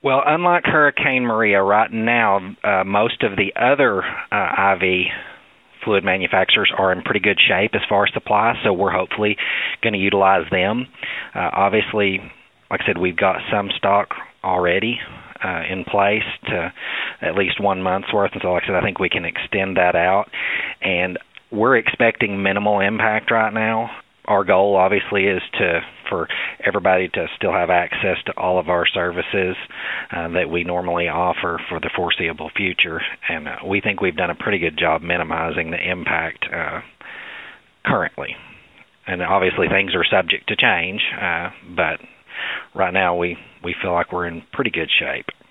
Well, unlike Hurricane Maria, right now, most of the other IV fluid manufacturers are in pretty good shape as far as supply, so we're hopefully going to utilize them. Obviously, like I said, we've got some stock already in place to at least 1 month's worth, and so like I said, I think we can extend that out. And we're expecting minimal impact right now. Our goal, obviously, is for everybody to still have access to all of our services that we normally offer for the foreseeable future, and we think we've done a pretty good job minimizing the impact currently. And obviously, things are subject to change, but right now we feel like we're in pretty good shape.